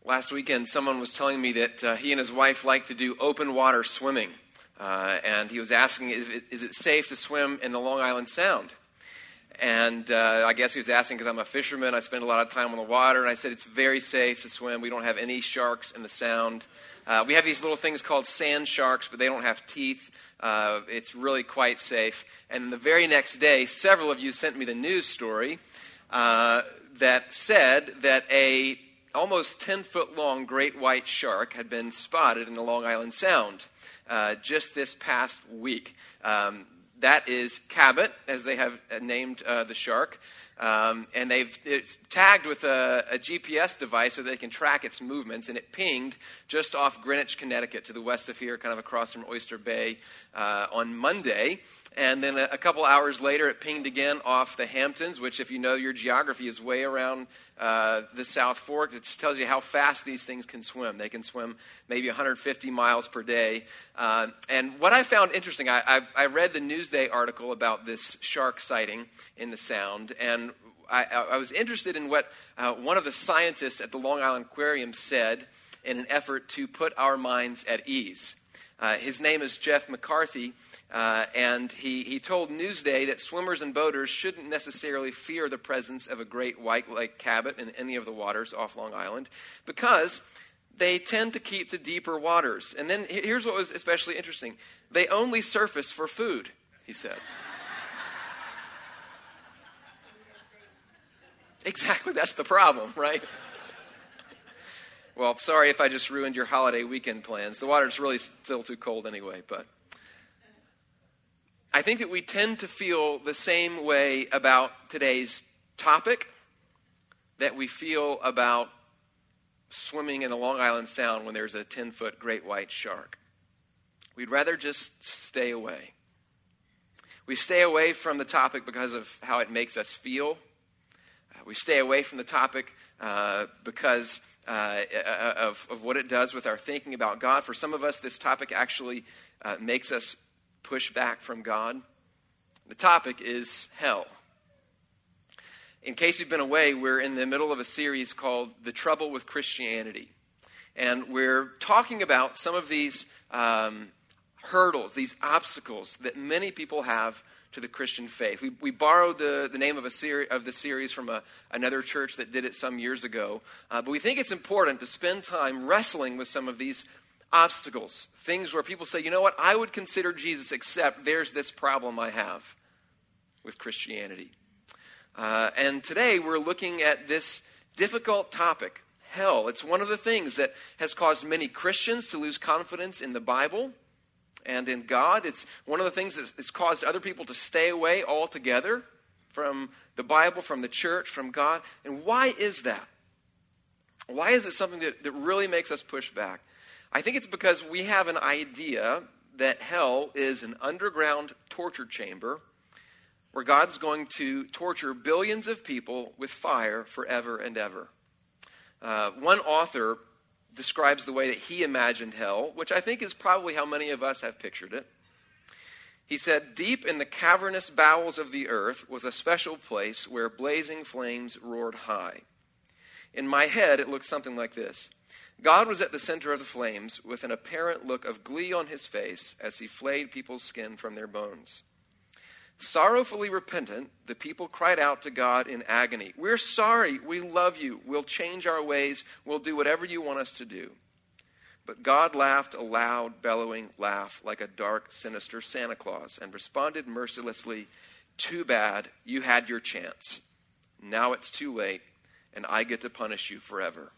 Last weekend, someone was telling me that he and his wife like to do open water swimming. And he was asking, is it safe to swim in the Long Island Sound? And I guess he was asking because I'm a fisherman. I spend a lot of time on the water. And I said, it's very safe to swim. We don't have any sharks in the Sound. We have these little things called sand sharks, but they don't have teeth. It's really quite safe. And the very next day, several of you sent me the news story that said that a almost 10-foot-long great white shark had been spotted in the Long Island Sound just this past week. That is Cabot, as they have named the shark. And it's tagged with a GPS device so they can track its movements. And it pinged just off Greenwich, Connecticut, to the west of here, kind of across from Oyster Bay on Monday. And then a couple hours later, it pinged again off the Hamptons, which, if you know your geography, is way around the South Fork. It just tells you how fast these things can swim. They can swim maybe 150 miles per day. And what I found interesting, I read the Newsday article about this shark sighting in the Sound, and I was interested in what one of the scientists at the Long Island Aquarium said in an effort to put our minds at ease. His name is Jeff McCarthy, and he told Newsday that swimmers and boaters shouldn't necessarily fear the presence of a great white like Cabot in any of the waters off Long Island because they tend to keep to deeper waters. And then here's what was especially interesting. They only surface for food, he said. Exactly, that's the problem, right? Well, sorry if I just ruined your holiday weekend plans. The water's really still too cold anyway, but I think that we tend to feel the same way about today's topic that we feel about swimming in the Long Island Sound when there's a 10-foot great white shark. We'd rather just stay away. We stay away from the topic because of how it makes us feel. We stay away from the topic because of what it does with our thinking about God. For some of us, this topic actually makes us push back from God. The topic is hell. In case you've been away, we're in the middle of a series called The Trouble with Christianity. And we're talking about some of these hurdles, these obstacles that many people have to the Christian faith. We borrowed the name of the series from another church that did it some years ago. But we think it's important to spend time wrestling with some of these obstacles. Things where people say, you know what, I would consider Jesus, except there's this problem I have with Christianity. And today we're looking at this difficult topic, hell. It's one of the things that has caused many Christians to lose confidence in the Bible and in God. It's one of the things that's caused other people to stay away altogether from the Bible, from the church, from God. And why is that? Why is it something that really makes us push back? I think it's because we have an idea that hell is an underground torture chamber where God's going to torture billions of people with fire forever and ever. One author describes the way that he imagined hell, which I think is probably how many of us have pictured it. He said, deep in the cavernous bowels of the earth was a special place where blazing flames roared high. In my head, it looked something like this. God was at the center of the flames with an apparent look of glee on his face as he flayed people's skin from their bones. Sorrowfully repentant, the people cried out to God in agony. We're sorry. We love you. We'll change our ways. We'll do whatever you want us to do. But God laughed a loud, bellowing laugh like a dark, sinister Santa Claus and responded mercilessly, too bad. You had your chance. Now it's too late, and I get to punish you forever.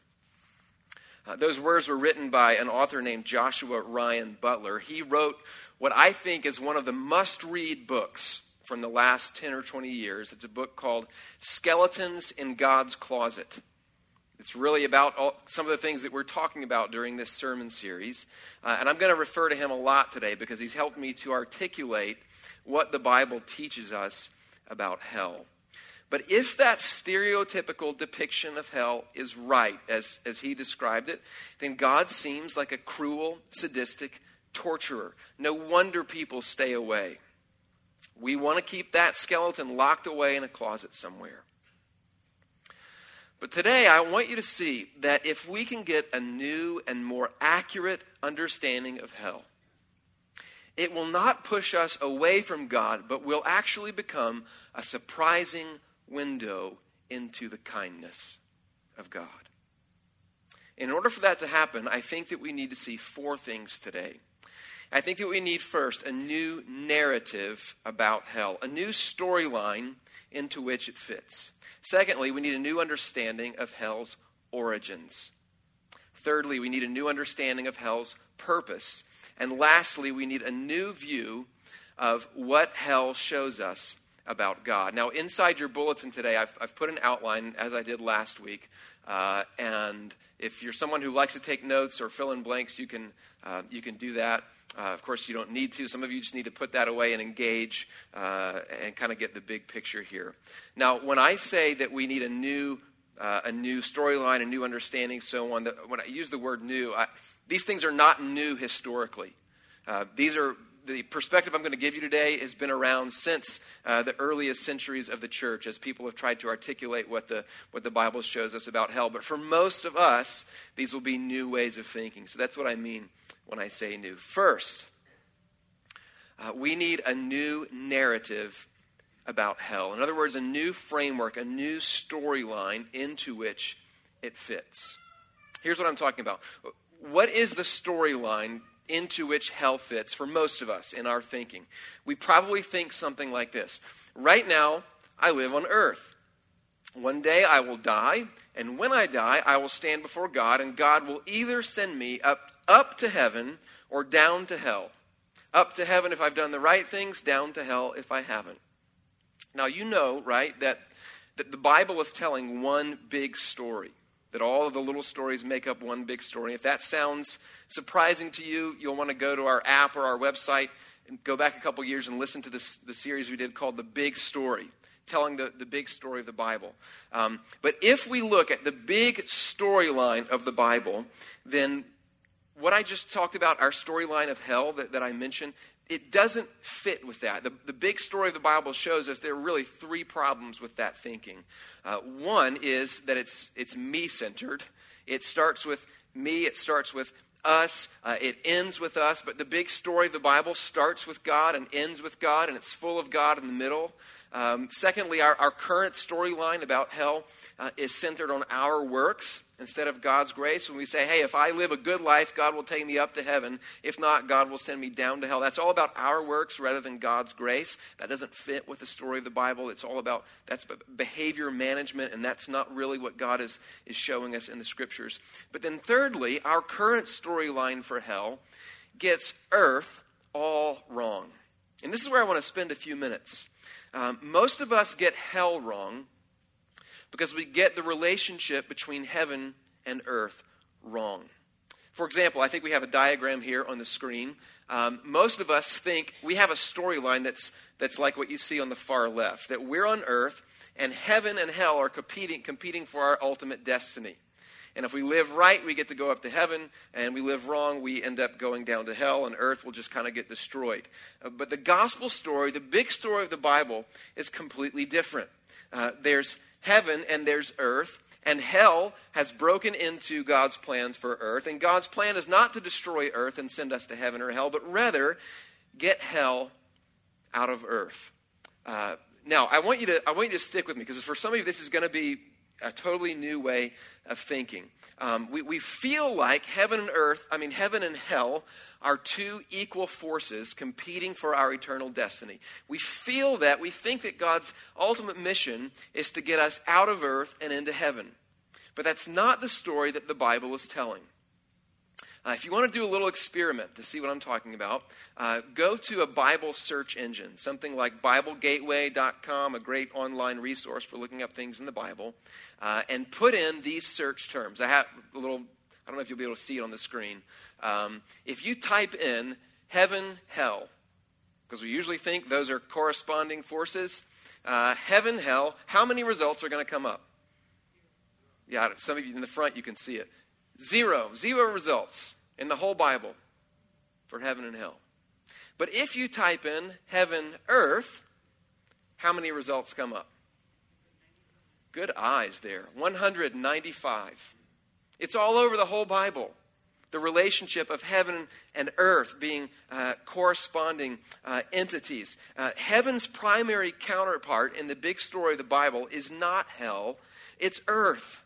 Those words were written by an author named Joshua Ryan Butler. He wrote what I think is one of the must-read books from the last 10 or 20 years. It's a book called Skeletons in God's Closet. It's really about some of the things that we're talking about during this sermon series. And I'm going to refer to him a lot today because he's helped me to articulate what the Bible teaches us about hell. But if that stereotypical depiction of hell is right, as he described it, then God seems like a cruel, sadistic torturer. No wonder people stay away. We want to keep that skeleton locked away in a closet somewhere. But today I want you to see that if we can get a new and more accurate understanding of hell, it will not push us away from God, but will actually become a surprising window into the kindness of God. In order for that to happen, I think that we need to see four things today. I think that we need first a new narrative about hell, a new storyline into which it fits. Secondly, we need a new understanding of hell's origins. Thirdly, we need a new understanding of hell's purpose. And lastly, we need a new view of what hell shows us about God. Now, inside your bulletin today, I've put an outline, as I did last week. And if you're someone who likes to take notes or fill in blanks, you can do that. Of course, you don't need to. Some of you just need to put that away and engage and kind of get the big picture here. Now, when I say that we need a new storyline, a new understanding, so on, when I use the word new, these things are not new historically. The perspective I'm going to give you today has been around since the earliest centuries of the church, as people have tried to articulate what the Bible shows us about hell. But for most of us, these will be new ways of thinking. So that's what I mean when I say new. First, we need a new narrative about hell. In other words, a new framework, a new storyline into which it fits. Here's what I'm talking about. What is the storyline into which hell fits for most of us in our thinking? We probably think something like this. Right now, I live on earth. One day I will die, and when I die, I will stand before God, and God will either send me up to heaven or down to hell. Up to heaven if I've done the right things, down to hell if I haven't. Now, you know, right, that the Bible is telling one big story, that all of the little stories make up one big story. If that sounds surprising to you, you'll want to go to our app or our website and go back a couple years and listen to the series we did called The Big Story, telling the big story of the Bible. But if we look at the big storyline of the Bible, then what I just talked about, our storyline of hell that I mentioned, it doesn't fit with that. The big story of the Bible shows us there are really three problems with that thinking. One is that it's me-centered. It starts with me. It starts with us. It ends with us. But the big story of the Bible starts with God and ends with God, and it's full of God in the middle. Secondly, our current storyline about hell is centered on our works instead of God's grace. When we say, hey, if I live a good life, God will take me up to heaven. If not, God will send me down to hell. That's all about our works rather than God's grace. That doesn't fit with the story of the Bible. It's all about, that's behavior management, and that's not really what God is showing us in the Scriptures. But then thirdly, our current storyline for hell gets earth all wrong. And this is where I want to spend a few minutes. Most of us get hell wrong because we get the relationship between heaven and earth wrong. For example, I think we have a diagram here on the screen. Most of us think we have a storyline that's like what you see on the far left, that we're on earth and heaven and hell are competing for our ultimate destiny. And if we live right, we get to go up to heaven, and we live wrong, we end up going down to hell, and earth will just kind of get destroyed. But the gospel story, the big story of the Bible, is completely different. There's heaven and there's earth, and hell has broken into God's plans for earth. And God's plan is not to destroy earth and send us to heaven or hell, but rather get hell out of earth. Now, I want you to stick with me, because for some of you, this is going to be a totally new way of thinking. We feel like heaven and hell are two equal forces competing for our eternal destiny. We feel that, we think that God's ultimate mission is to get us out of earth and into heaven. But that's not the story that the Bible is telling. If you want to do a little experiment to see what I'm talking about, go to a Bible search engine, something like BibleGateway.com, a great online resource for looking up things in the Bible, and put in these search terms. I have a little, I don't know if you'll be able to see it on the screen. If you type in heaven, hell, because we usually think those are corresponding forces, heaven, hell, how many results are going to come up? Yeah, some of you in the front, you can see it. Zero results in the whole Bible for heaven and hell. But if you type in heaven, earth, how many results come up? Good eyes there. 195. It's all over the whole Bible. The relationship of heaven and earth being corresponding entities. Heaven's primary counterpart in the big story of the Bible is not hell, it's earth.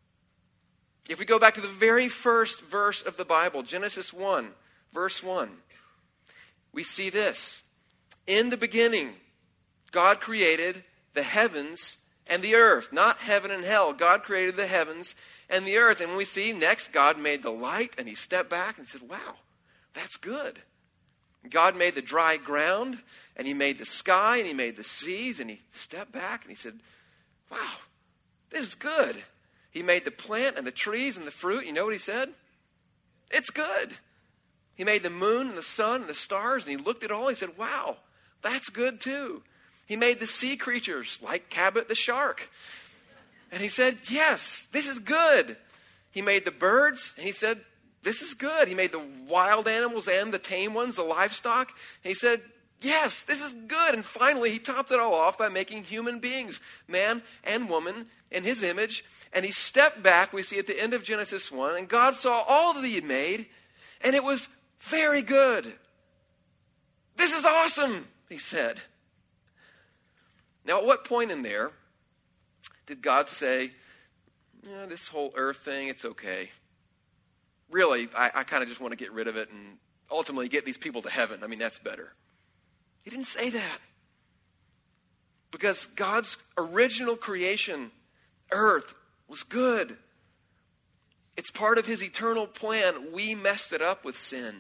If we go back to the very first verse of the Bible, Genesis 1, verse 1, we see this. In the beginning, God created the heavens and the earth. Not heaven and hell. God created the heavens and the earth. And we see next, God made the light, and he stepped back and said, wow, that's good. God made the dry ground, and he made the sky, and he made the seas, and he stepped back and he said, wow, this is good. He made the plant and the trees and the fruit. You know what he said? It's good. He made the moon and the sun and the stars, and he looked at it all. He said, wow, that's good too. He made the sea creatures like Cabot the shark. And he said, yes, this is good. He made the birds, and he said, this is good. He made the wild animals and the tame ones, the livestock. And he said, yes, this is good. And finally, he topped it all off by making human beings, man and woman, in his image. And he stepped back, we see at the end of Genesis 1, and God saw all that he had made, and it was very good. This is awesome, he said. Now, at what point in there did God say, yeah, this whole earth thing, it's okay. Really, I kind of just want to get rid of it and ultimately get these people to heaven. I mean, that's better. He didn't say that. Because God's original creation, earth, was good. It's part of his eternal plan. We messed it up with sin.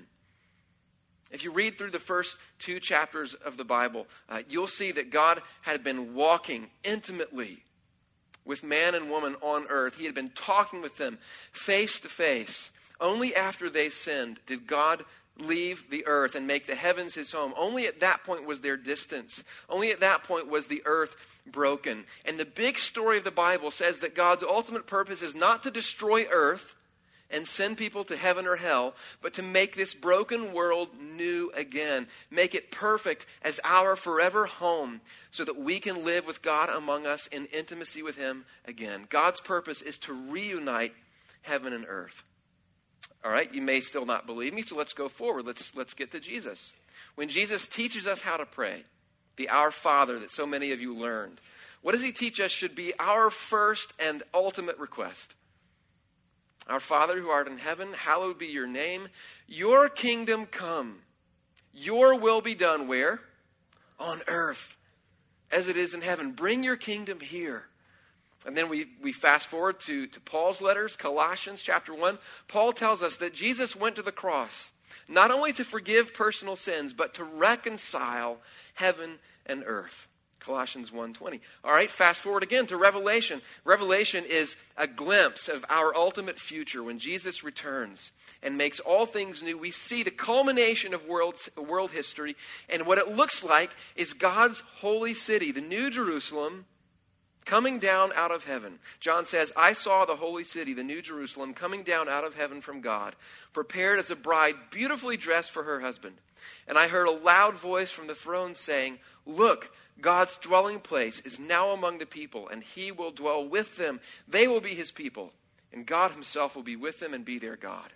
If you read through the first 2 chapters of the Bible, you'll see that God had been walking intimately with man and woman on earth. He had been talking with them face to face. Only after they sinned did God leave the earth and make the heavens his home. Only at that point was there distance. Only at that point was the earth broken. And the big story of the Bible says that God's ultimate purpose is not to destroy earth and send people to heaven or hell, but to make this broken world new again. Make it perfect as our forever home so that we can live with God among us in intimacy with him again. God's purpose is to reunite heaven and earth. All right, you may still not believe me, so let's go forward. Let's get to Jesus. When Jesus teaches us how to pray, the Our Father that so many of you learned, what does he teach us should be our first and ultimate request? Our Father who art in heaven, hallowed be your name. Your kingdom come. Your will be done where? On earth, as it is in heaven. Bring your kingdom here. And then we fast forward to Paul's letters, Colossians chapter 1. Paul tells us that Jesus went to the cross, not only to forgive personal sins, but to reconcile heaven and earth. Colossians 1:20. All right, fast forward again to Revelation. Revelation is a glimpse of our ultimate future when Jesus returns and makes all things new. We see the culmination of world history, and what it looks like is God's holy city, the New Jerusalem, coming down out of heaven. John says, I saw the holy city, the New Jerusalem, coming down out of heaven from God, prepared as a bride, beautifully dressed for her husband. And I heard a loud voice from the throne saying, look, God's dwelling place is now among the people, and he will dwell with them. They will be his people, and God himself will be with them and be their God.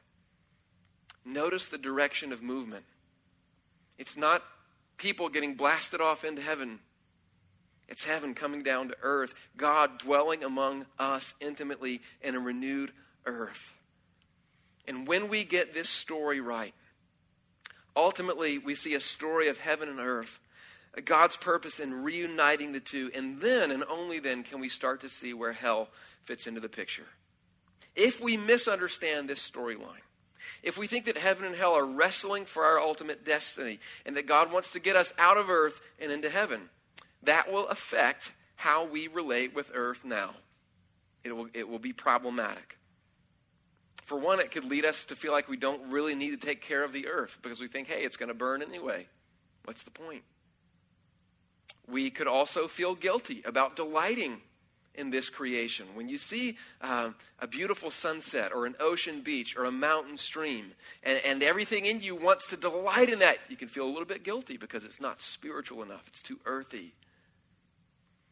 Notice the direction of movement. It's not people getting blasted off into heaven. It's heaven coming down to earth, God dwelling among us intimately in a renewed earth. And when we get this story right, ultimately we see a story of heaven and earth, God's purpose in reuniting the two, and then and only then can we start to see where hell fits into the picture. If we misunderstand this storyline, if we think that heaven and hell are wrestling for our ultimate destiny and that God wants to get us out of earth and into heaven, that will affect how we relate with earth now. It will be problematic. For one, it could lead us to feel like we don't really need to take care of the earth because we think, hey, it's going to burn anyway. What's the point? We could also feel guilty about delighting in this creation. When you see a beautiful sunset or an ocean beach or a mountain stream and everything in you wants to delight in that, you can feel a little bit guilty because it's not spiritual enough. It's too earthy.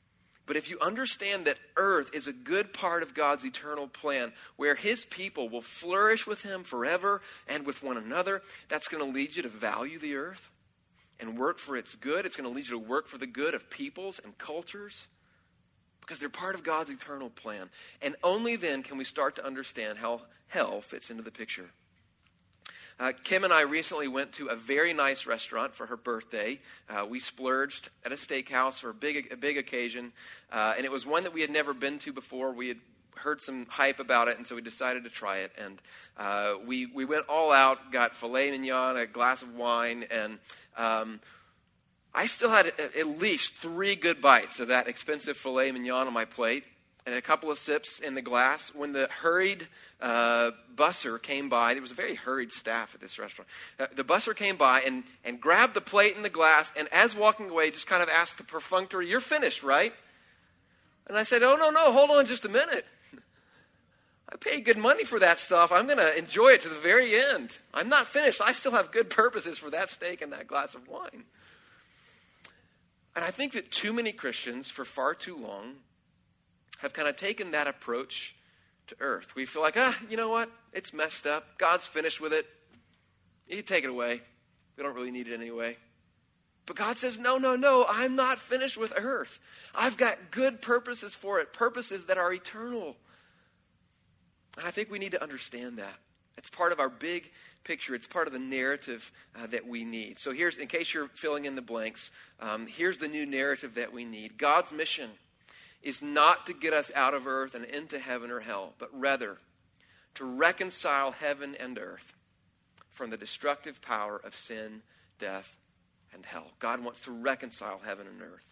But if you understand that earth is a good part of God's eternal plan, where his people will flourish with him forever and with one another, that's going to lead you to value the earth and work for its good. It's going to lead you to work for the good of peoples and cultures because they're part of God's eternal plan. And only then can we start to understand how hell fits into the picture. Kim and I recently went to a very nice restaurant for her birthday. We splurged at a steakhouse for a big occasion, and it was one that we had never been to before. We had heard some hype about it, and so we decided to try it. And we went all out, got filet mignon, a glass of wine, and I still had at least 3 good bites of that expensive filet mignon on my plate, and a couple of sips in the glass when the hurried busser came by. There was a very hurried staff at this restaurant. The busser came by and grabbed the plate and the glass, and as walking away, just kind of asked the perfunctory, "You're finished, right?" And I said, "Oh, no, hold on just a minute. I paid good money for that stuff. I'm going to enjoy it to the very end. I'm not finished. I still have good purposes for that steak and that glass of wine." And I think that too many Christians, for far too long, have kind of taken that approach to earth. We feel like, you know what? It's messed up. God's finished with it. You take it away. We don't really need it anyway. But God says, no, I'm not finished with earth. I've got good purposes for it, purposes that are eternal. And I think we need to understand that. It's part of our big picture. It's part of the narrative that we need. So here's, in case you're filling in the blanks, here's the new narrative that we need. God's mission is not to get us out of earth and into heaven or hell, but rather to reconcile heaven and earth from the destructive power of sin, death, and hell. God wants to reconcile heaven and earth.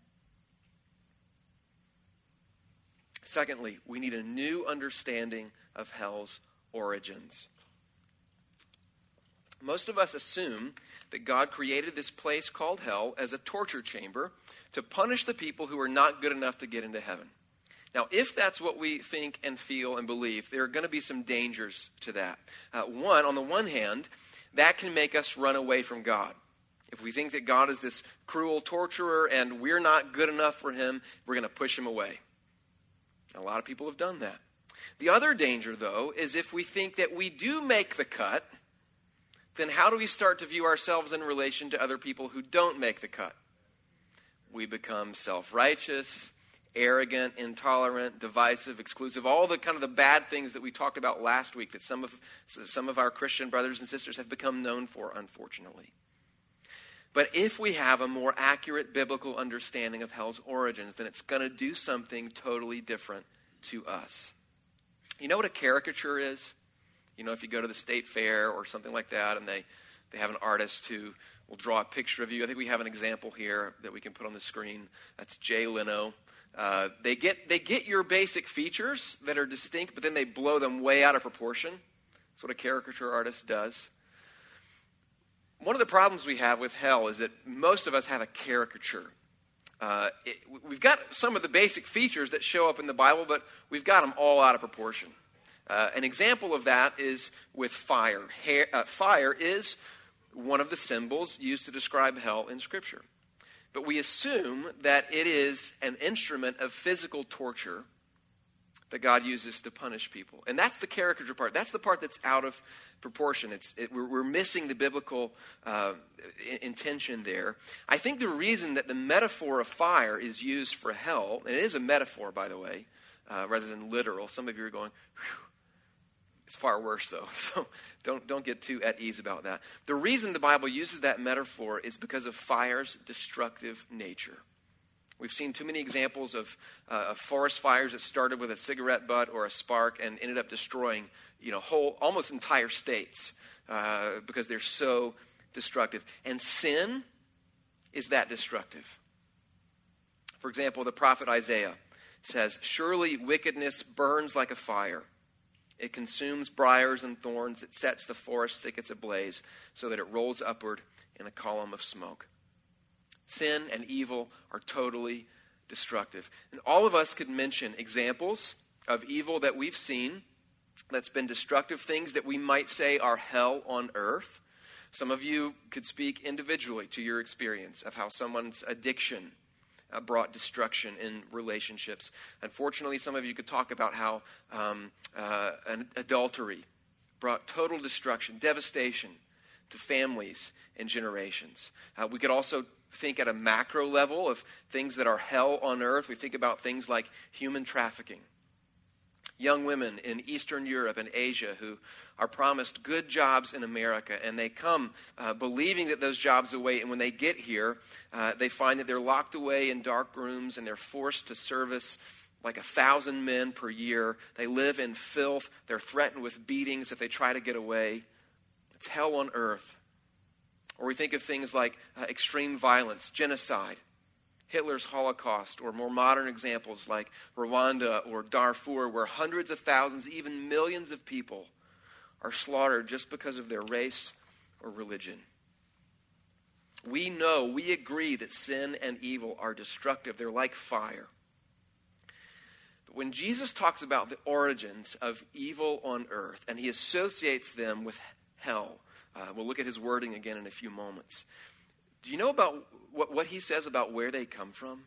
Secondly, we need a new understanding of hell's origins. Most of us assume that God created this place called hell as a torture chamber to punish the people who are not good enough to get into heaven. Now, if that's what we think and feel and believe, there are going to be some dangers to that. On the one hand, that can make us run away from God. If we think that God is this cruel torturer and we're not good enough for him, we're going to push him away. A lot of people have done that. The other danger, though, is if we think that we do make the cut, then how do we start to view ourselves in relation to other people who don't make the cut? We become self-righteous, arrogant, intolerant, divisive, exclusive, all the kind of the bad things that we talked about last week that some of our Christian brothers and sisters have become known for, unfortunately. But if we have a more accurate biblical understanding of hell's origins, then it's going to do something totally different to us. You know what a caricature is? You know, if you go to the state fair or something like that and they have an artist who will draw a picture of you. I think we have an example here that we can put on the screen. That's Jay Leno. They get your basic features that are distinct, but then they blow them way out of proportion. That's what a caricature artist does. One of the problems we have with hell is that most of us have a caricature. We've got some of the basic features that show up in the Bible, but we've got them all out of proportion. An example of that is with fire. Fire is one of the symbols used to describe hell in Scripture. But we assume that it is an instrument of physical torture that God uses to punish people. And that's the caricature part. That's the part that's out of proportion. We're missing the biblical intention there. I think the reason that the metaphor of fire is used for hell, and it is a metaphor, by the way, rather than literal. Some of you are going, whew. It's far worse, though, so don't get too at ease about that. The reason the Bible uses that metaphor is because of fire's destructive nature. We've seen too many examples of forest fires that started with a cigarette butt or a spark and ended up destroying, whole, almost entire states because they're so destructive. And sin is that destructive. For example, the prophet Isaiah says, "Surely wickedness burns like a fire. It consumes briars and thorns. It sets the forest thickets ablaze so that it rolls upward in a column of smoke." Sin and evil are totally destructive. And all of us could mention examples of evil that we've seen that's been destructive, things that we might say are hell on earth. Some of you could speak individually to your experience of how someone's addiction brought destruction in relationships. Unfortunately, some of you could talk about how an adultery brought total destruction, devastation to families and generations. We could also think at a macro level of things that are hell on earth. We think about things like human trafficking. Young women in Eastern Europe and Asia who are promised good jobs in America, and they come believing that those jobs await, and when they get here, they find that they're locked away in dark rooms and they're forced to service like 1,000 men per year. They live in filth. They're threatened with beatings if they try to get away. It's hell on earth. Or we think of things like extreme violence, genocide, Hitler's Holocaust, or more modern examples like Rwanda or Darfur, where hundreds of thousands, even millions of people are slaughtered just because of their race or religion. We agree that sin and evil are destructive. They're like fire. But when Jesus talks about the origins of evil on earth, and he associates them with hell, we'll look at his wording again in a few moments. Do you know about what he says about where they come from?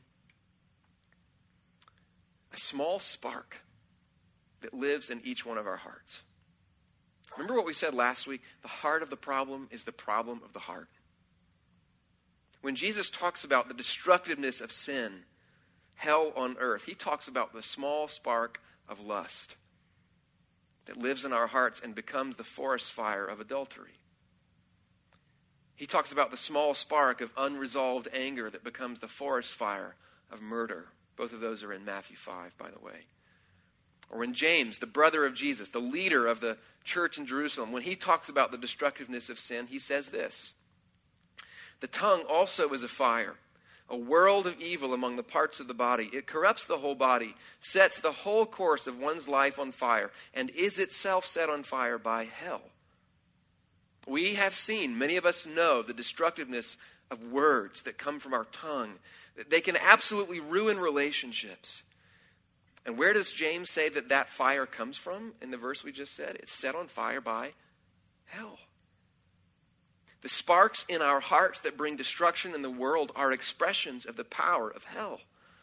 A small spark that lives in each one of our hearts. Remember what we said last week? The heart of the problem is the problem of the heart. When Jesus talks about the destructiveness of sin, hell on earth, he talks about the small spark of lust that lives in our hearts and becomes the forest fire of adultery. He talks about the small spark of unresolved anger that becomes the forest fire of murder. Both of those are in Matthew 5, by the way. Or when James, the brother of Jesus, the leader of the church in Jerusalem, when he talks about the destructiveness of sin, he says this: "The tongue also is a fire, a world of evil among the parts of the body. It corrupts the whole body, sets the whole course of one's life on fire, and is itself set on fire by hell." We have seen, many of us know, the destructiveness of words that come from our tongue. They can absolutely ruin relationships. And where does James say that fire comes from in the verse we just said? It's set on fire by hell. The sparks in our hearts that bring destruction in the world are expressions of the power of hell.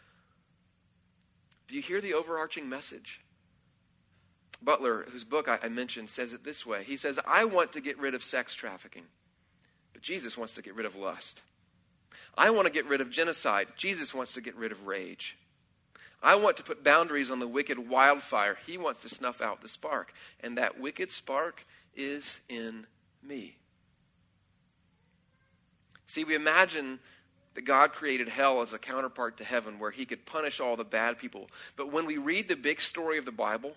Do you hear the overarching message? Butler, whose book I mentioned, says it this way. He says, I want to get rid of sex trafficking, but Jesus wants to get rid of lust. I want to get rid of genocide. Jesus wants to get rid of rage. I want to put boundaries on the wicked wildfire. He wants to snuff out the spark. And that wicked spark is in me. See, we imagine that God created hell as a counterpart to heaven where he could punish all the bad people. But when we read the big story of the Bible,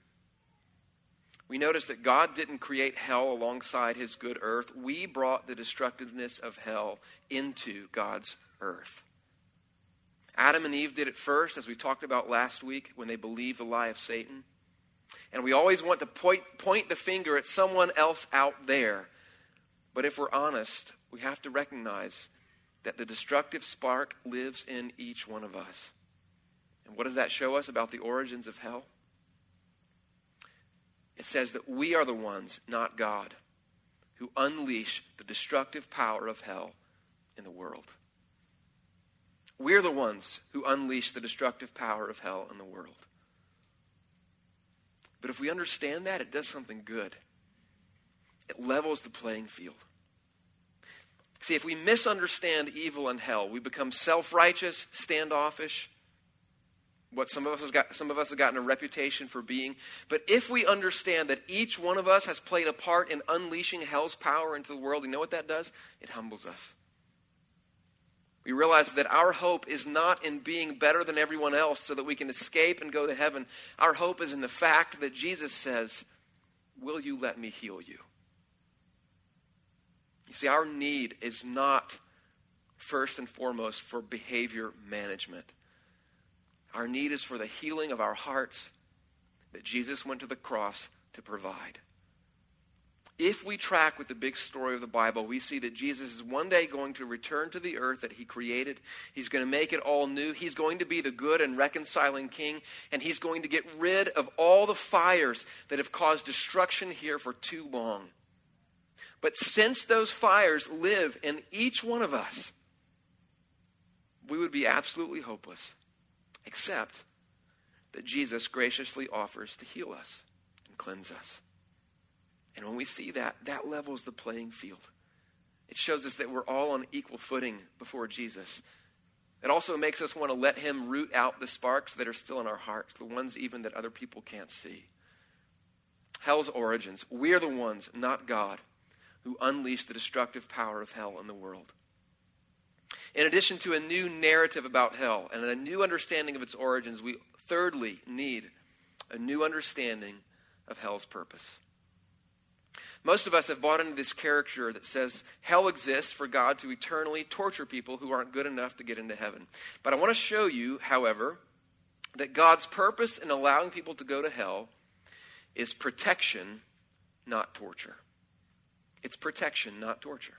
we notice that God didn't create hell alongside his good earth. We brought the destructiveness of hell into God's earth. Adam and Eve did it first, as we talked about last week, when they believed the lie of Satan. And we always want to point the finger at someone else out there. But if we're honest, we have to recognize that the destructive spark lives in each one of us. And what does that show us about the origins of hell? It says that we are the ones, not God, who unleash the destructive power of hell in the world. We're the ones who unleash the destructive power of hell in the world. But if we understand that, it does something good. It levels the playing field. See, if we misunderstand evil and hell, we become self-righteous, standoffish, what some of us have gotten a reputation for being. But if we understand that each one of us has played a part in unleashing hell's power into the world, you know what that does? It humbles us. We realize that our hope is not in being better than everyone else so that we can escape and go to heaven. Our hope is in the fact that Jesus says, will you let me heal you? You see, our need is not first and foremost for behavior management. Our need is for the healing of our hearts that Jesus went to the cross to provide. If we track with the big story of the Bible, we see that Jesus is one day going to return to the earth that he created. He's going to make it all new. He's going to be the good and reconciling king, and he's going to get rid of all the fires that have caused destruction here for too long. But since those fires live in each one of us, we would be absolutely hopeless, except that Jesus graciously offers to heal us and cleanse us. And when we see that, that levels the playing field. It shows us that we're all on equal footing before Jesus. It also makes us want to let him root out the sparks that are still in our hearts, the ones even that other people can't see. Hell's origins. We are the ones, not God, who unleashed the destructive power of hell in the world. In addition to a new narrative about hell and a new understanding of its origins, we thirdly need a new understanding of hell's purpose. Most of us have bought into this caricature that says hell exists for God to eternally torture people who aren't good enough to get into heaven. But I want to show you, however, that God's purpose in allowing people to go to hell is protection, not torture. It's protection, not torture.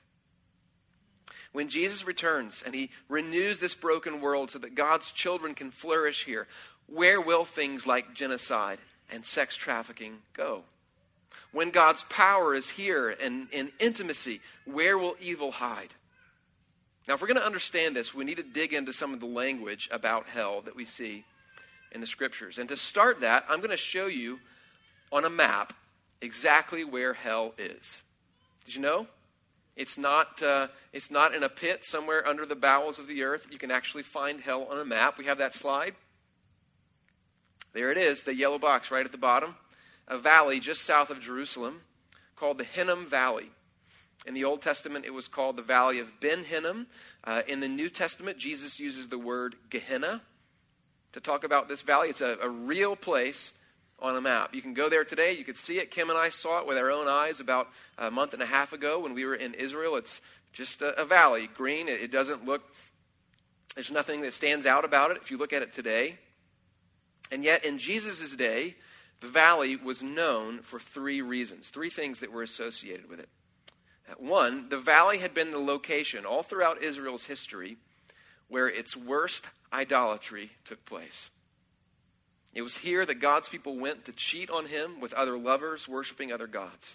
When Jesus returns and he renews this broken world so that God's children can flourish here, where will things like genocide and sex trafficking go? When God's power is here and in intimacy, where will evil hide? Now, if we're going to understand this, we need to dig into some of the language about hell that we see in the scriptures. And to start that, I'm going to show you on a map exactly where hell is. Did you know? It's not in a pit somewhere under the bowels of the earth. You can actually find hell on a map. We have that slide. There it is, the yellow box right at the bottom. A valley just south of Jerusalem called the Hinnom Valley. In the Old Testament, it was called the Valley of Ben Hinnom. In the New Testament, Jesus uses the word Gehenna to talk about this valley. It's a real place on a map. You can go there today. You could see it. Kim and I saw it with our own eyes about a month and a half ago when we were in Israel. It's just a valley, green. It doesn't look, there's nothing that stands out about it if you look at it today. And yet in Jesus' day, the valley was known for three reasons, three things that were associated with it. One, the valley had been the location all throughout Israel's history where its worst idolatry took place. It was here that God's people went to cheat on him with other lovers, worshiping other gods.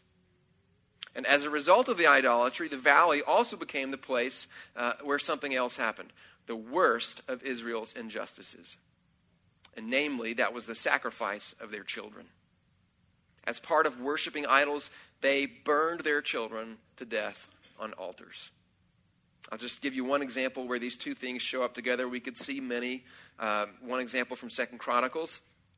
And as a result of the idolatry, the valley also became the place where something else happened, the worst of Israel's injustices. And namely, that was the sacrifice of their children. As part of worshiping idols, they burned their children to death on altars. I'll just give you one example where these two things show up together. We could see many. One example from 2 Chronicles.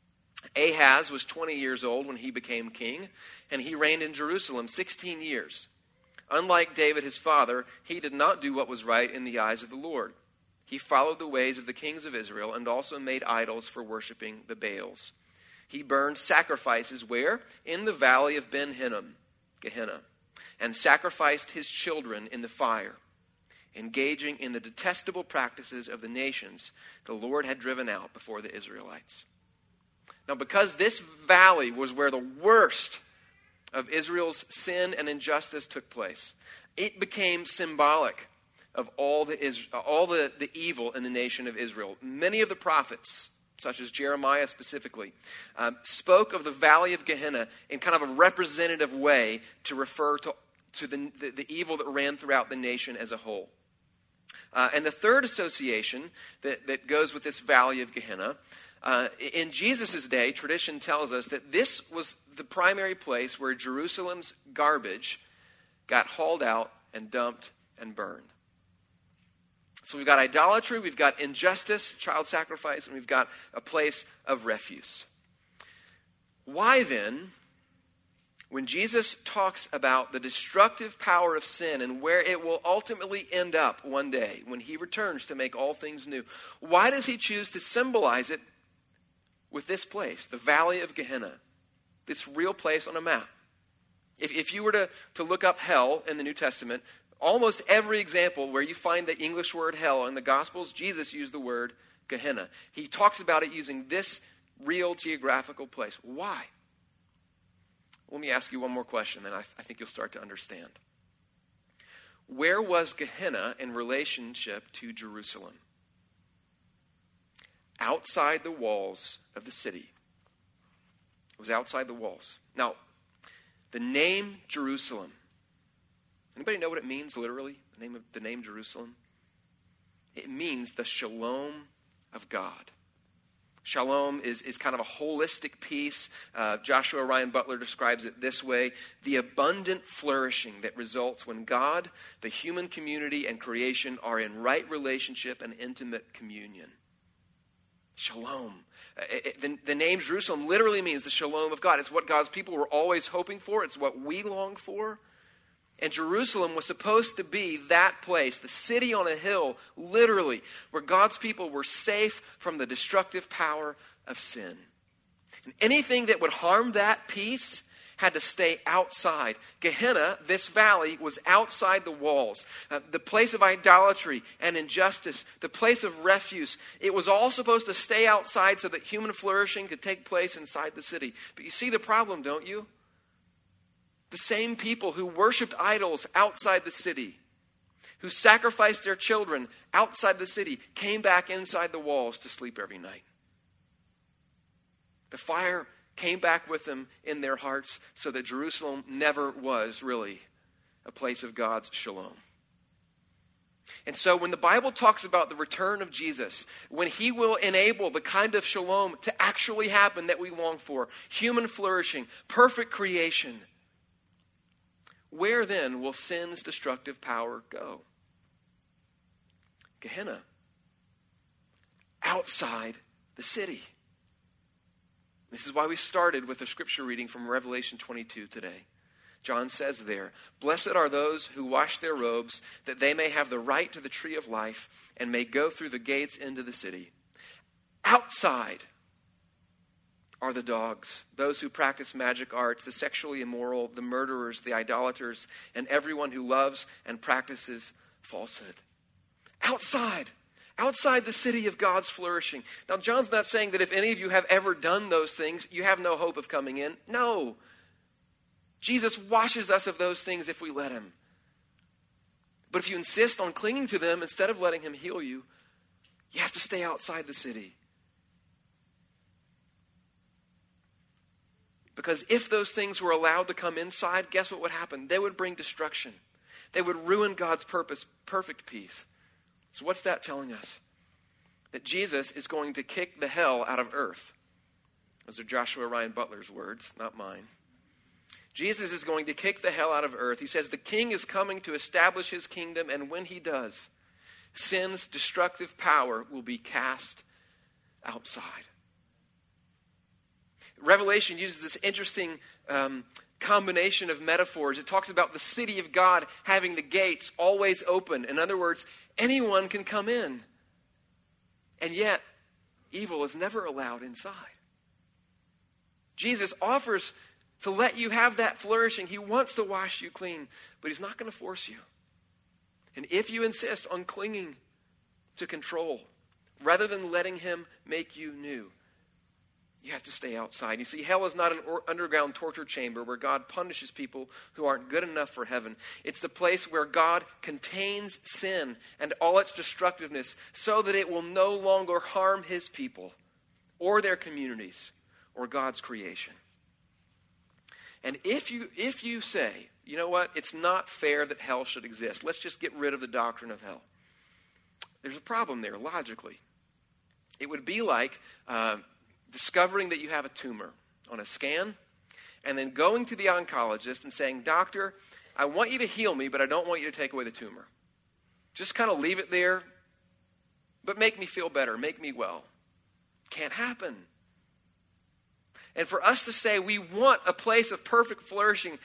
Ahaz was 20 years old when he became king, and he reigned in Jerusalem 16 years. Unlike David, his father, he did not do what was right in the eyes of the Lord. He followed the ways of the kings of Israel and also made idols for worshiping the Baals. He burned sacrifices where? In the valley of Ben Hinnom, Gehenna, and sacrificed his children in the fire, engaging in the detestable practices of the nations the Lord had driven out before the Israelites. Now, because this valley was where the worst of Israel's sin and injustice took place, it became symbolic of all the evil in the nation of Israel. Many of the prophets, such as Jeremiah specifically, spoke of the valley of Gehenna in kind of a representative way to refer to the evil that ran throughout the nation as a whole. And the third association that goes with this valley of Gehenna, in Jesus' day, tradition tells us that this was the primary place where Jerusalem's garbage got hauled out and dumped and burned. So we've got idolatry, we've got injustice, child sacrifice, and we've got a place of refuse. Why then, when Jesus talks about the destructive power of sin and where it will ultimately end up one day when he returns to make all things new, why does he choose to symbolize it with this place, the Valley of Gehenna, this real place on a map? If you were to look up hell in the New Testament, almost every example where you find the English word hell in the Gospels, Jesus used the word Gehenna. He talks about it using this real geographical place. Why? Let me ask you one more question, then I think you'll start to understand. Where was Gehenna in relationship to Jerusalem? Outside the walls of the city. It was outside the walls. Now, the name Jerusalem, anybody know what it means literally, the name Jerusalem? It means the shalom of God. Shalom is kind of a holistic peace. Joshua Ryan Butler describes it this way: the abundant flourishing that results when God, the human community, and creation are in right relationship and intimate communion. Shalom. The name Jerusalem literally means the shalom of God. It's what God's people were always hoping for. It's what we long for. And Jerusalem was supposed to be that place, the city on a hill, literally, where God's people were safe from the destructive power of sin. And anything that would harm that peace had to stay outside. Gehenna, this valley, was outside the walls. The place of idolatry and injustice, the place of refuse. It was all supposed to stay outside so that human flourishing could take place inside the city. But you see the problem, don't you? The same people who worshiped idols outside the city, who sacrificed their children outside the city, came back inside the walls to sleep every night. The fire came back with them in their hearts, so that Jerusalem never was really a place of God's shalom. And so when the Bible talks about the return of Jesus, when he will enable the kind of shalom to actually happen that we long for, human flourishing, perfect creation, where then will sin's destructive power go? Gehenna. Outside the city. This is why we started with a scripture reading from Revelation 22 today. John says there, "Blessed are those who wash their robes, that they may have the right to the tree of life and may go through the gates into the city." Outside are the dogs, those who practice magic arts, the sexually immoral, the murderers, the idolaters, and everyone who loves and practices falsehood. Outside the city of God's flourishing. Now, John's not saying that if any of you have ever done those things, you have no hope of coming in. No. Jesus washes us of those things if we let him. But if you insist on clinging to them instead of letting him heal you, you have to stay outside the city. Because if those things were allowed to come inside, guess what would happen? They would bring destruction. They would ruin God's purpose, perfect peace. So what's that telling us? That Jesus is going to kick the hell out of earth. Those are Joshua Ryan Butler's words, not mine. Jesus is going to kick the hell out of earth. He says the king is coming to establish his kingdom, and when he does, sin's destructive power will be cast outside. Revelation uses this interesting combination of metaphors. It talks about the city of God having the gates always open. In other words, anyone can come in. And yet, evil is never allowed inside. Jesus offers to let you have that flourishing. He wants to wash you clean, but he's not going to force you. And if you insist on clinging to control, rather than letting him make you new, you have to stay outside. You see, hell is not an underground torture chamber where God punishes people who aren't good enough for heaven. It's the place where God contains sin and all its destructiveness so that it will no longer harm his people or their communities or God's creation. And if you say, you know what, it's not fair that hell should exist, let's just get rid of the doctrine of hell, there's a problem there logically. It would be like discovering that you have a tumor on a scan and then going to the oncologist and saying, "Doctor, I want you to heal me, but I don't want you to take away the tumor. Just kind of leave it there, but make me feel better, make me well." Can't happen. And for us to say we want a place of perfect flourishing,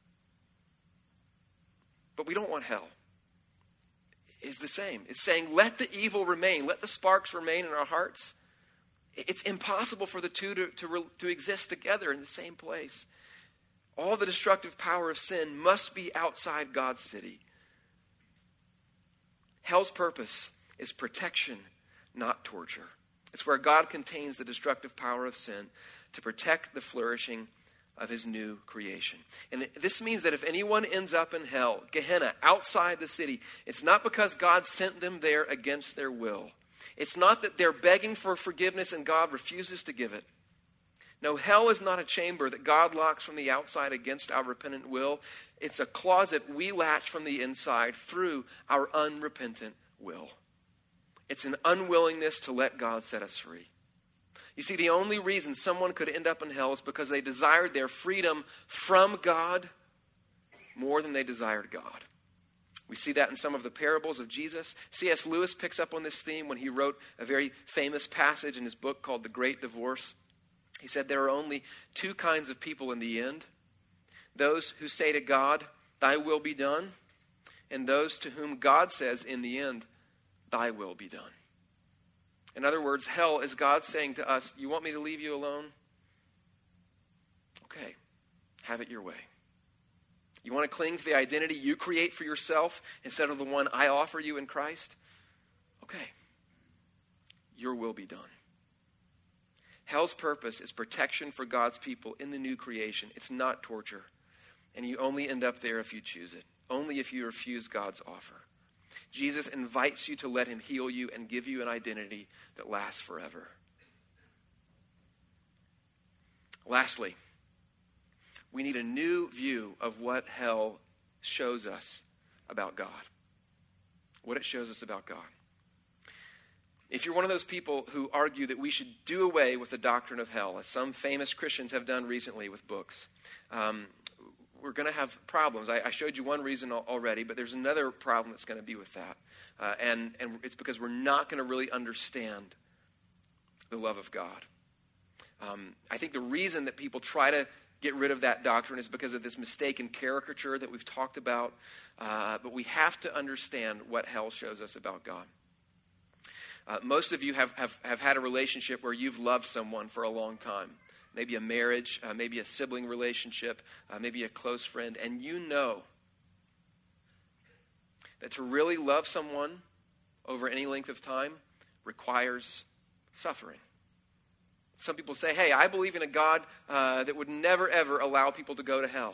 but we don't want hell, is the same. It's saying let the evil remain, let the sparks remain in our hearts. It's impossible for the two to exist together in the same place. All the destructive power of sin must be outside God's city. Hell's purpose is protection, not torture. It's where God contains the destructive power of sin to protect the flourishing of his new creation. And this means that if anyone ends up in hell, Gehenna, outside the city, it's not because God sent them there against their will. It's not that they're begging for forgiveness and God refuses to give it. No, hell is not a chamber that God locks from the outside against our repentant will. It's a closet we latch from the inside through our unrepentant will. It's an unwillingness to let God set us free. You see, the only reason someone could end up in hell is because they desired their freedom from God more than they desired God. We see that in some of the parables of Jesus. C.S. Lewis picks up on this theme when he wrote a very famous passage in his book called The Great Divorce. He said there are only two kinds of people in the end: those who say to God, "Thy will be done," and those to whom God says in the end, "Thy will be done." In other words, hell is God saying to us, "You want me to leave you alone? Okay, have it your way. You want to cling to the identity you create for yourself instead of the one I offer you in Christ? Okay, your will be done." Hell's purpose is protection for God's people in the new creation. It's not torture. And you only end up there if you choose it, only if you refuse God's offer. Jesus invites you to let him heal you and give you an identity that lasts forever. Lastly, we need a new view of what hell shows us about God. What it shows us about God. If you're one of those people who argue that we should do away with the doctrine of hell, as some famous Christians have done recently with books, we're going to have problems. I showed you one reason already, but there's another problem that's going to be with that. And it's because we're not going to really understand the love of God. I think the reason that people try to get rid of that doctrine is because of this mistaken caricature that we've talked about. But we have to understand what hell shows us about God. Most of you have had a relationship where you've loved someone for a long time. Maybe a marriage, maybe a sibling relationship, maybe a close friend. And you know that to really love someone over any length of time requires suffering. Some people say, "Hey, I believe in a God that would never, ever allow people to go to hell."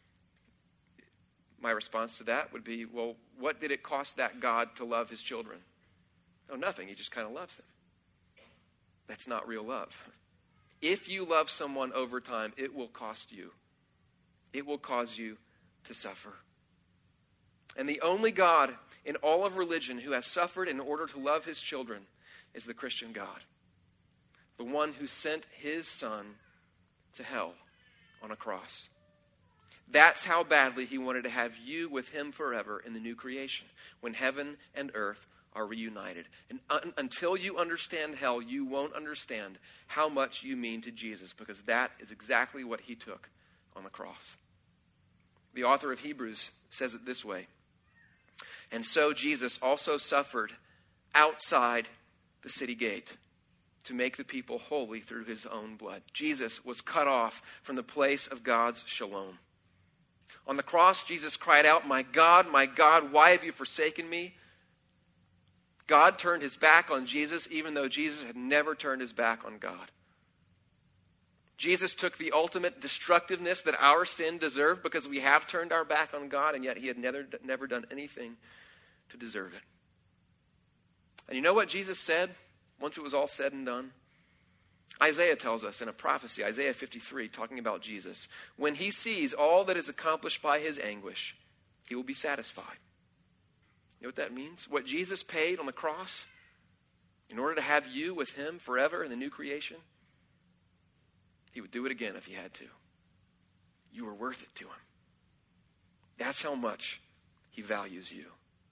My response to that would be, well, what did it cost that God to love his children? Oh, nothing. He just kind of loves them. That's not real love. If you love someone over time, it will cost you. It will cause you to suffer. And the only God in all of religion who has suffered in order to love his children is the Christian God. The one who sent his son to hell on a cross. That's how badly he wanted to have you with him forever in the new creation, when heaven and earth are reunited. And until you understand hell, you won't understand how much you mean to Jesus, because that is exactly what he took on the cross. The author of Hebrews says it this way: "And so Jesus also suffered outside the city gate to make the people holy through his own blood." Jesus was cut off from the place of God's shalom. On the cross, Jesus cried out, my God, why have you forsaken me?" God turned his back on Jesus, even though Jesus had never turned his back on God. Jesus took the ultimate destructiveness that our sin deserved because we have turned our back on God, and yet he had never done anything to deserve it. And you know what Jesus said once it was all said and done? Isaiah tells us in a prophecy, Isaiah 53, talking about Jesus, when he sees all that is accomplished by his anguish, he will be satisfied. You know what that means? What Jesus paid on the cross in order to have you with him forever in the new creation, he would do it again if he had to. You were worth it to him. That's how much he values you.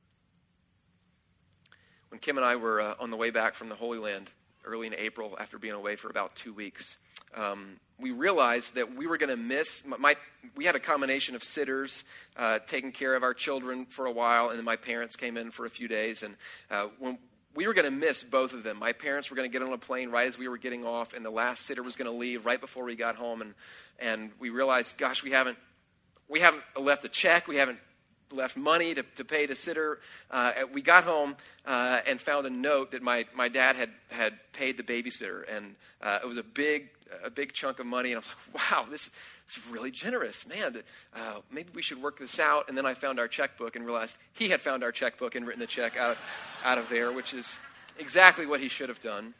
When Kim and I were on the way back from the Holy Land early in April, after being away for about 2 weeks, we realized that we were going to miss, we had a combination of sitters taking care of our children for a while, and then my parents came in for a few days, and when we were going to miss both of them. My parents were going to get on a plane right as we were getting off, and the last sitter was going to leave right before we got home, and we realized, gosh, we haven't left a check, we haven't left money to pay the sitter. We got home and found a note that my dad had paid the babysitter, and it was a big chunk of money, and I was like, wow, this is really generous, man. Maybe we should work this out. And then I found our checkbook and realized he had found our checkbook and written the check out of there, which is exactly what he should have done.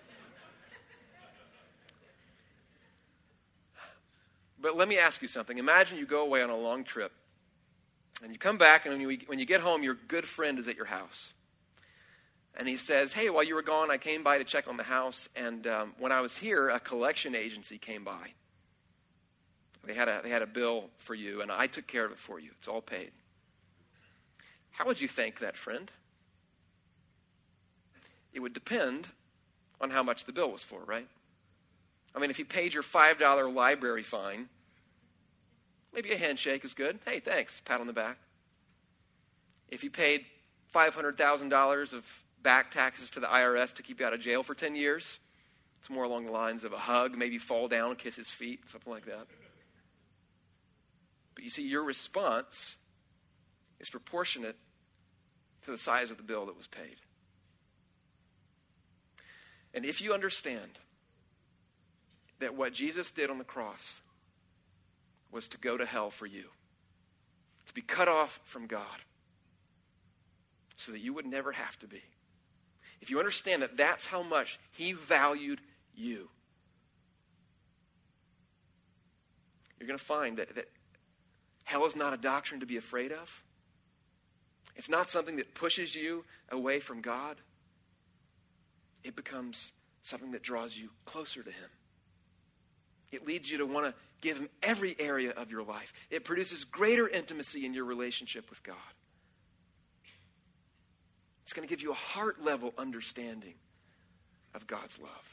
But let me ask you something. Imagine you go away on a long trip, and you come back, and when you get home, your good friend is at your house. And he says, hey, while you were gone, I came by to check on the house. And when I was here, a collection agency came by. They had a bill for you, and I took care of it for you. It's all paid. How would you thank that friend? It would depend on how much the bill was for, right? I mean, if he paid your $5 library fine, maybe a handshake is good. Hey, thanks, pat on the back. If he paid $500,000 of back taxes to the IRS to keep you out of jail for 10 years, it's more along the lines of a hug, maybe fall down, kiss his feet, something like that. But you see, your response is proportionate to the size of the bill that was paid. And if you understand that what Jesus did on the cross was to go to hell for you, to be cut off from God, so that you would never have to be. If you understand that that's how much he valued you, you're going to find that hell is not a doctrine to be afraid of. It's not something that pushes you away from God. It becomes something that draws you closer to him. It leads you to want to give him every area of your life. It produces greater intimacy in your relationship with God. It's going to give you a heart-level understanding of God's love.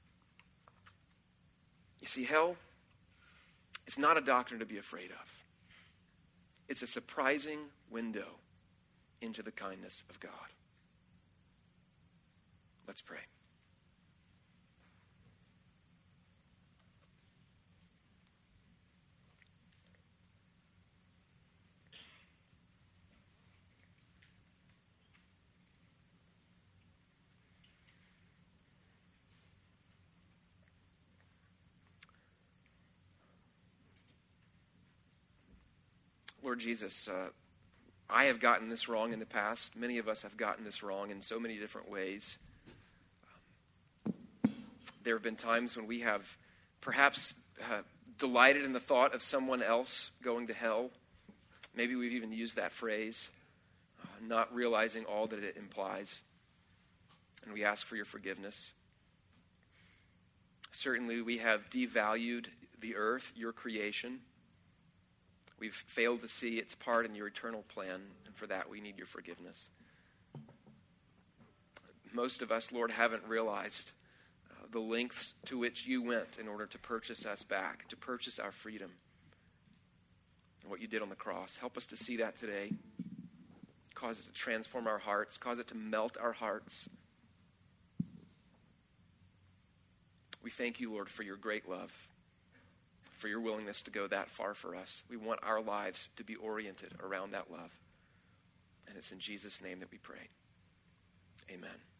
You see, hell is not a doctrine to be afraid of. It's a surprising window into the kindness of God. Let's pray. Lord Jesus, I have gotten this wrong in the past. Many of us have gotten this wrong in so many different ways. There have been times when we have perhaps delighted in the thought of someone else going to hell. Maybe we've even used that phrase, not realizing all that it implies. And we ask for your forgiveness. Certainly we have devalued the earth, your creation. We've failed to see its part in your eternal plan, and for that we need your forgiveness. Most of us, Lord, haven't realized the lengths to which you went in order to purchase us back, to purchase our freedom, and what you did on the cross. Help us to see that today. Cause it to transform our hearts. Cause it to melt our hearts. We thank you, Lord, for your great love, for your willingness to go that far for us. We want our lives to be oriented around that love. And it's in Jesus' name that we pray. Amen.